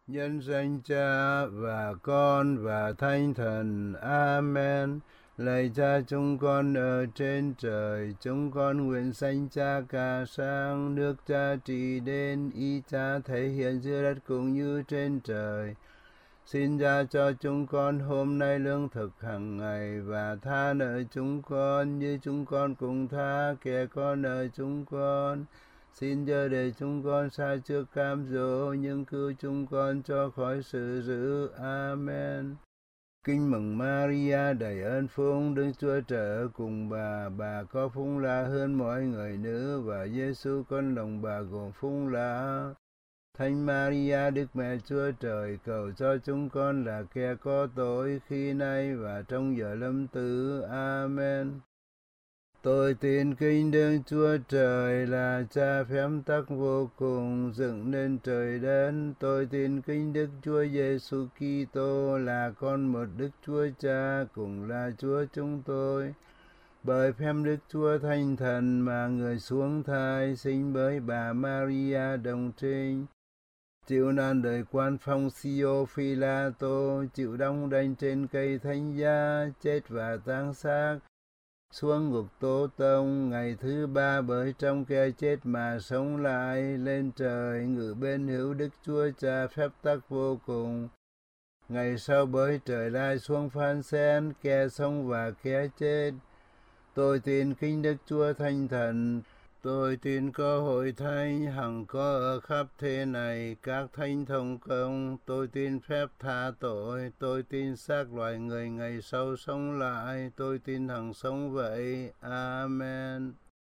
nhân danh Cha và Con và Thánh Thần. Amen. Lạy Cha chúng con ở trên trời, chúng con nguyện sanh Cha ca sang, nước Cha trị đến, ý Cha thể hiện dưới đất cũng như trên trời. Xin Cha cho chúng con hôm nay lương thực hàng ngày, và tha nợ chúng con như chúng con cũng tha kẻ có nợ chúng con. Xin chớ để chúng con sa trước cám dỗ, nhưng cứu chúng con cho khỏi sự dữ. Amen. Kinh mừng Maria đầy ơn phúc, Đức Chúa Trời ở cùng bà có phúc lạ hơn mọi người nữ, và Giêsu con lòng bà gồm phúc lạ. Thánh Maria Đức Mẹ Chúa Trời, cầu cho chúng con là kẻ có tội khi nay và trong giờ lâm tử. Amen. Tôi tin kính Đức Chúa Trời là Cha phép tắc vô cùng, dựng nên trời đất. Tôi tin kính Đức Chúa Giêsu Kitô là con một Đức Chúa Cha, cùng là Chúa chúng tôi. Bởi phép Đức Chúa Thánh Thần mà người xuống thai, sinh bởi bà Maria đồng trinh, chịu nạn đời quan Phông-si-ô Phi-la-tô, chịu đóng đinh trên cây thánh giá, chết và táng xác, xuống ngục Tô Tông, ngày thứ ba bởi trong kẻ chết mà sống lại, lên trời, ngự bên hữu Đức Chúa Cha phép tắc vô cùng. Ngày sau bởi trời lai xuống phán xét kẻ sống và kẻ chết. Tôi tin kính Đức Chúa Thánh Thần. Tôi tin có hội thánh hằng có ở khắp thế này, các thánh thông công. Tôi tin phép tha tội. Tôi tin xác loài người ngày sau sống lại. Tôi tin hằng sống vậy. Amen.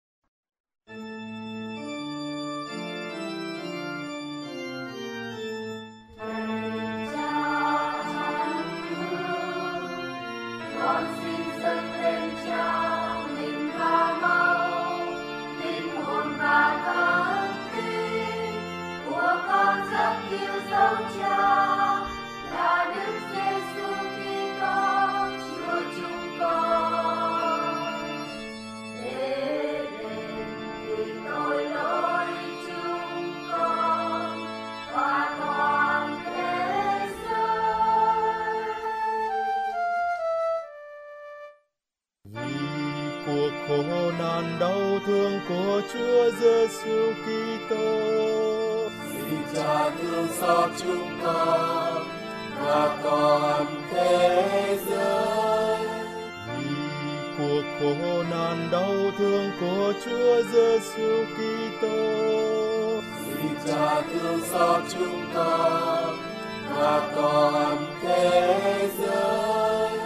Con xin dâng lên Cha mình ca mâu, linh hồn và thân linh của con rất yêu dấu Cha, là Đức Giêsu Kitô Chúa chúng con. Để đền vì tội lỗi chúng con và toàn thế giới. Cuộc khổ nạn đau thương của Chúa Giêsu Kitô, xin Cha thương xót chúng con và toàn thế giới. vì cuộc khổ nạn đau thương của Chúa Giêsu Kitô, xin Cha thương xót chúng con và toàn thế giới.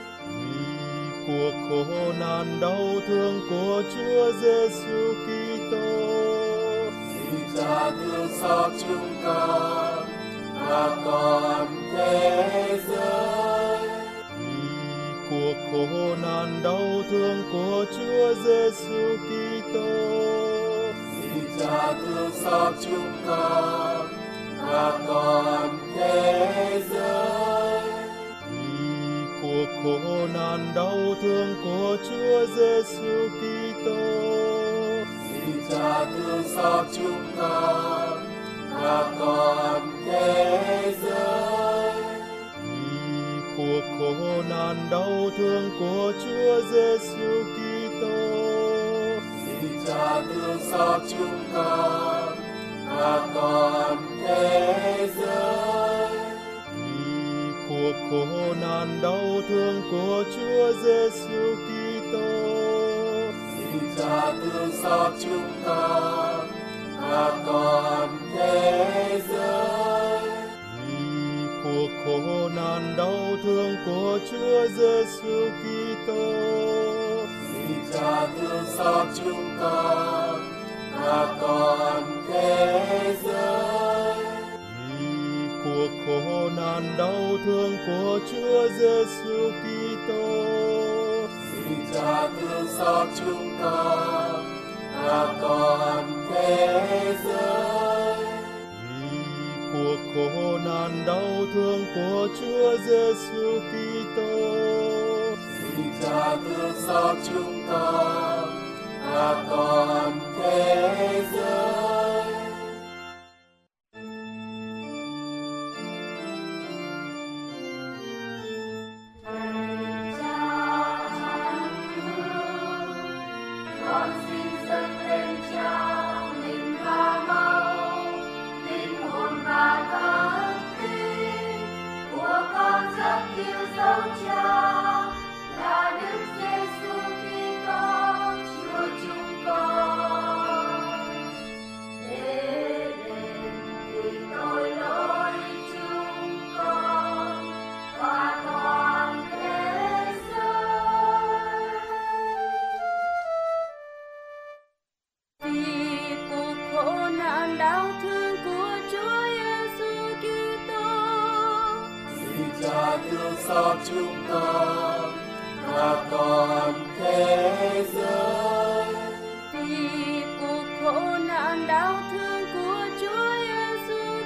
cuộc khổ nạn đau thương của Chúa Giêsu Kitô, xin Cha thương xót chúng con và toàn thế giới. cuộc khổ nạn đau thương của Chúa Giêsu Kitô, xin Cha thương xót chúng con và toàn thế giới. cuộc khổ nạn đau thương của Chúa Giêsu Kitô, xin Cha thương xót chúng con và toàn thế giới. cuộc khổ nạn đau thương của Chúa Giêsu Kitô, xin Cha thương xót chúng con và toàn thế giới. cuộc khổ nạn đau thương của Chúa Giêsu Kitô, xin Cha thương xót chúng con và toàn thế giới. cuộc khổ nạn đau thương của Chúa Giêsu Kitô, xin Cha thương xót chúng con và toàn thế giới. cuộc khổ nạn đau thương của Chúa Giêsu Kitô, xin Cha thương xót chúng con và toàn thế giới. cuộc khổ nạn đau thương của Chúa Giêsu Kitô, xin Cha thương xót chúng con và toàn thế giới. thương xót chúng con và toàn thế giới. Vì cuộc khổ nạn đau thương của Chúa Giêsu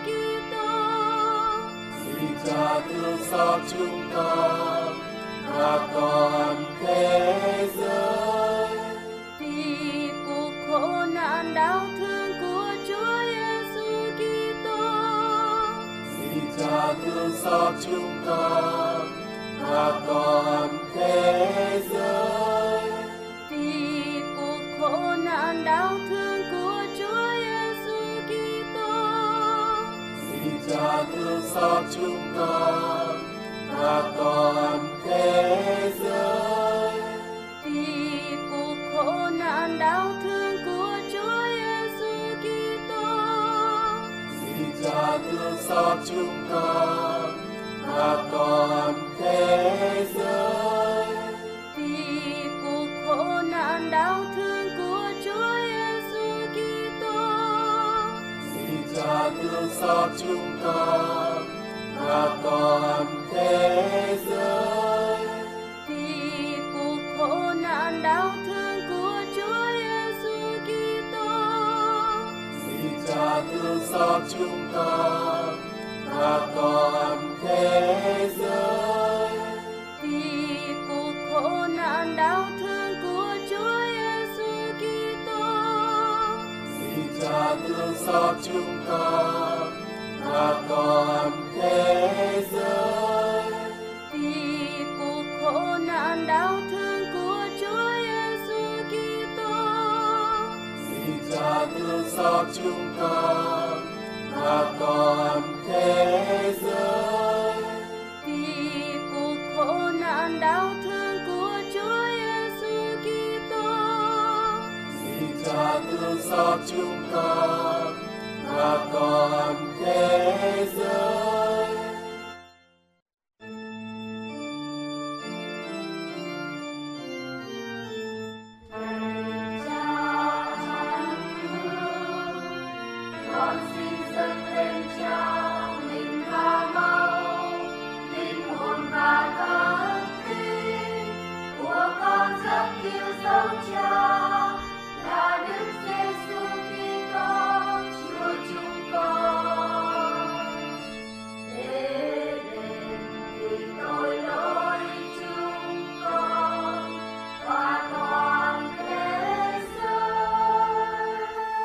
Kitô, Xin Cha thương xót chúng con và toàn thế giới. vì cuộc khổ nạn đau thương của Chúa Giêsu Kitô, Xin Cha thương xót chúng con và toàn thế giới. vì cuộc khổ nạn đau thương của Chúa Giêsu Kitô, Xin Cha thương xót chúng con và toàn thế giới. vì cuộc khổ nạn đau thương của Chúa Giêsu Kitô, Xin Cha thương xót chúng con và toàn thế giới. vì cuộc khổ nạn đau thương của Chúa Giêsu Kitô, Xin Cha thương xót chúng con và toàn thế giới. vì cuộc khổ nạn đau thương của Chúa Giêsu Kitô, Xin Cha thương xót chúng con và toàn thế giới. vì cuộc khổ nạn đau thương của Chúa Giêsu Kitô, Xin Cha thương xót chúng con và toàn thế giới. vì cuộc khổ nạn đau thương của Chúa Giêsu Kitô, Xin Cha thương xót chúng con và toàn thế giới. vì cuộc khổ nạn đau thương của Chúa Giêsu Kitô, Xin Cha thương xót chúng con và toàn thế giới. Con xin dâng lên Cha mình và máu, linh hồn và thân linh của con rất yêu dấu Cha, là Đức Giêsu Kitô Chúa chúng con. Để đền vì tội lỗi chúng con và toàn thế giới.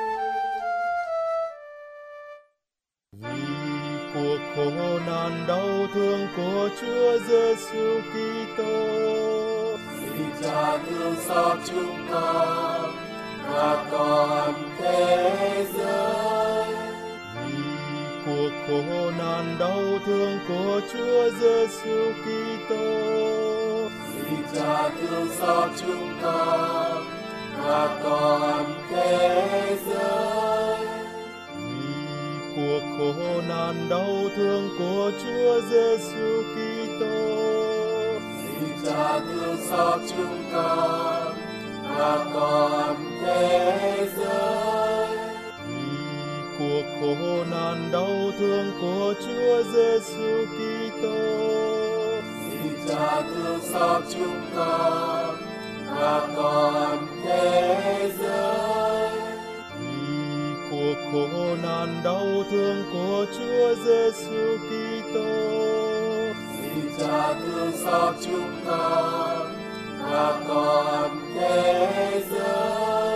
Vì cuộc khổ nạn đau thương của Chúa Giêsu Kitô, Xin Cha thương xót chúng con và toàn thế giới. vì cuộc khổ nạn đau thương của Chúa Giêsu Kitô, Xin Cha thương xót chúng con và toàn thế giới. vì cuộc khổ nạn đau thương của Chúa Giêsu Kitô, Xin Cha thương xót chúng con và toàn thế giới. vì cuộc khổ nạn đau thương của Chúa Giêsu Kitô, Xin Cha thương xót chúng con và toàn thế giới. vì cuộc khổ nạn đau thương của Chúa Giêsu Kitô, Xin Cha thương xót chúng con và toàn thế giới.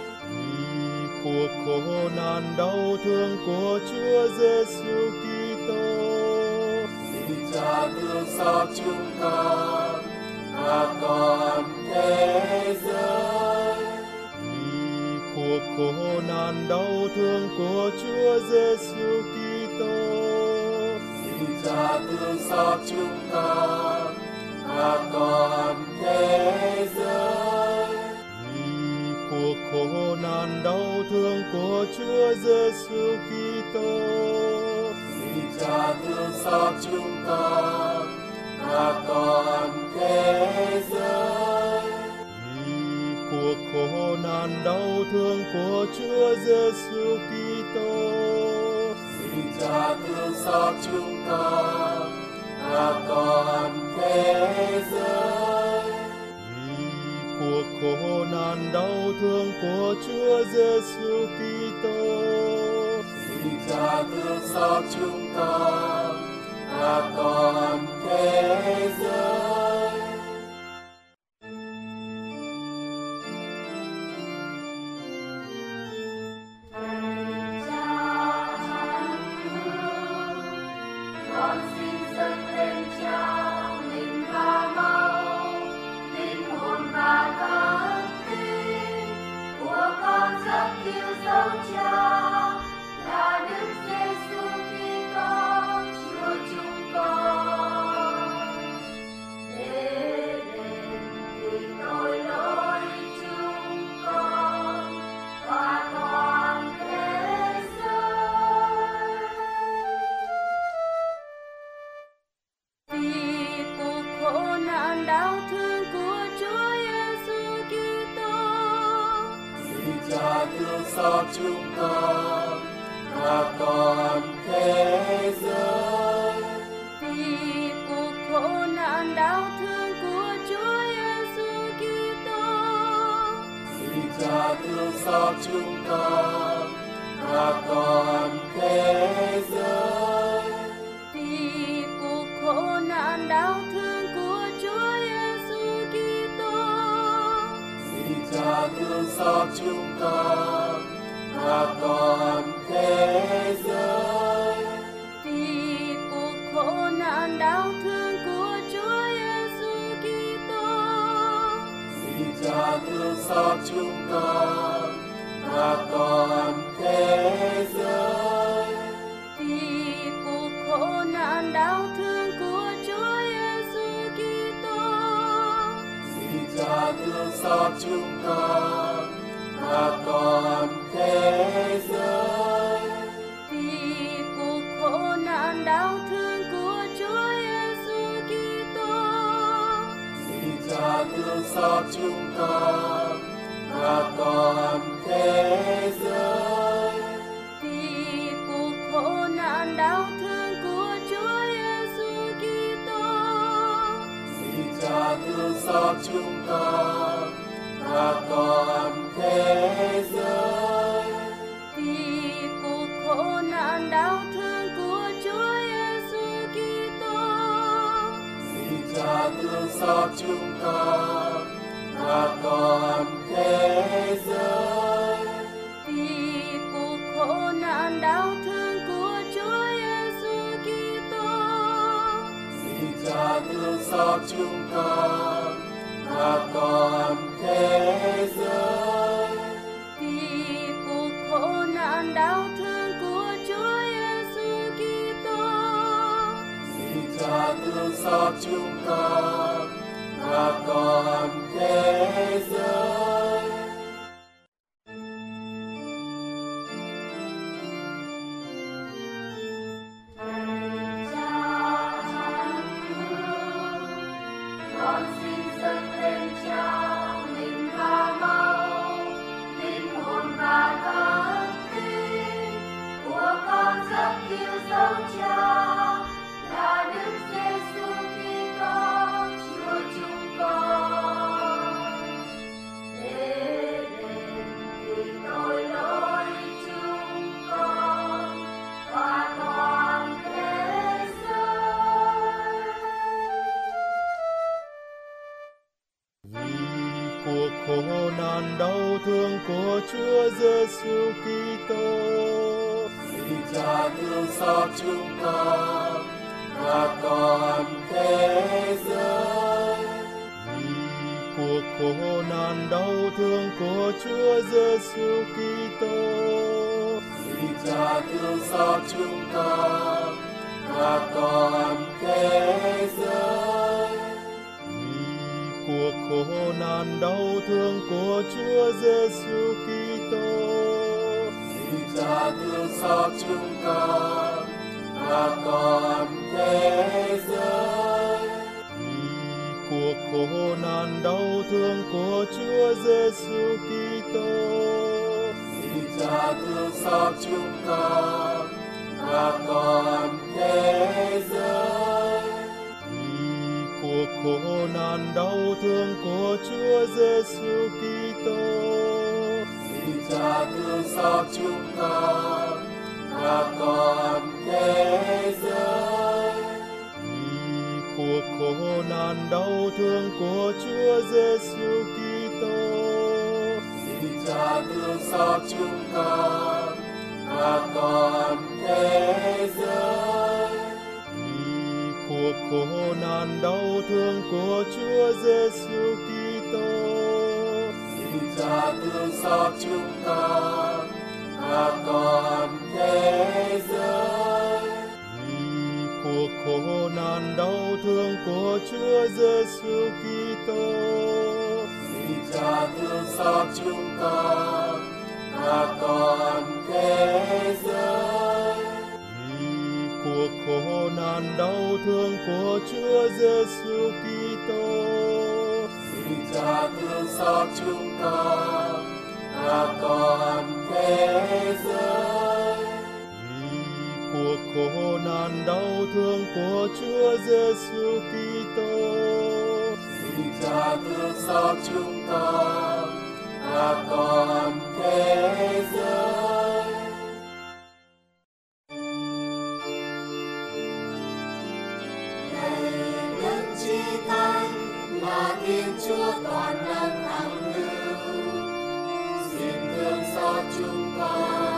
vì cuộc khổ nạn đau thương của Chúa Giêsu Kitô, Xin Cha thương xót chúng con và toàn thế giới. vì cuộc khổ nạn đau thương của Chúa Giêsu Kitô, Xin Cha thương xót chúng con và toàn thế giới. vì cuộc khổ nạn đau thương của Chúa Giêsu Kitô, Xin Cha thương xót chúng con và toàn thế giới. vì cuộc khổ nạn đau thương của Chúa Giêsu Kitô, Xin Cha thương xót chúng con và toàn thế giới. Vì cuộc khổ nạn đau thương của Chúa Giêsu Kitô, Xin Cha thương xót chúng con và toàn thế giới. Con xin dâng lên Cha mình và máu, linh hồn và thân linh của con rất yêu dấu Cha, là Đức Giêsu Kitô Chúa chúng con. Để đền vì tội lỗi chúng con và toàn thế giới. Vì cuộc khổ nạn đau thương của Chúa Giêsu Kitô, Xin Cha thương xót chúng con và toàn thế giới. vì cuộc khổ nạn đau thương của Chúa Giêsu Kitô, Xin Cha thương xót chúng con và toàn thế giới. vì cuộc khổ nạn đau thương của Chúa Giêsu Kitô, Xin Cha thương xót chúng con và toàn thế giới. vì cuộc khổ nạn đau thương của Chúa Giêsu Kitô, Xin Cha thương xót chúng con và toàn thế giới. vì cuộc khổ nạn đau thương của Chúa Giêsu Kitô, Xin Cha thương xót chúng con và toàn thế giới. vì cuộc khổ nạn đau thương của Chúa Giêsu Kitô, Xin Cha thương xót chúng con và toàn thế giới. vì cuộc khổ nạn đau thương của Chúa Giêsu Kitô, Xin Cha thương xót chúng con và toàn thế giới. vì cuộc khổ nạn đau thương của Chúa Giêsu Kitô, Xin Cha thương xót chúng con và toàn thế giới. vì cuộc khổ nạn đau thương của Chúa Giêsu Kitô, Xin Cha thương xót chúng con và toàn thế giới. vì cuộc khổ nạn đau thương của Chúa Giêsu Kitô, Xin Cha thương xót chúng con và toàn thế giới. Con xin dâng lên Cha mình và máu, linh hồn và thân linh của con rất yêu dấu Cha, là Đức Giêsu Kitô Chúa chúng con. Để đền vì tội lỗi chúng con và toàn thế giới. vì cuộc khổ nạn đau thương của Chúa Giêsu Kitô, Xin Cha thương xót chúng con và toàn thế giới. vì cuộc khổ nạn đau thương của Chúa Giêsu Kitô, Xin Cha thương xót chúng con và toàn thế giới. vì cuộc khổ nạn đau thương của Chúa Giêsu Kitô, Xin Cha thương xót chúng con và toàn thế giới. vì cuộc khổ nạn đau thương của Chúa Giêsu Kitô, Xin Cha thương xót chúng con và toàn thế giới. Chúa Giêsu Kitô. Xin Cha thương xót chúng con và con thế giới. Vì cuộc khổ nạn đau thương của Chúa Giêsu Kitô. Xin Cha thương xót chúng con và con thế giới. Vì cuộc khổ nạn đau thương của Chúa Giêsu Kitô. Xin Cha thương xót chúng con và con thế giới. Vì cuộc khổ nạn đau thương của Chúa Giêsu Kitô. Xin Cha thương xót chúng con và con thế giới. Vì cuộc khổ nạn đau thương của Chúa Giêsu Kitô. Xin Cha thương xót chúng con và con thế giới. Vì cuộc khổ nạn đau thương của Chúa Giêsu Kitô. Xin Cha thương xót chúng con và con thế giới. Lạy Đức Chí Thánh là Thiên Chúa toàn năng hằng hữu, xin thương xót chúng con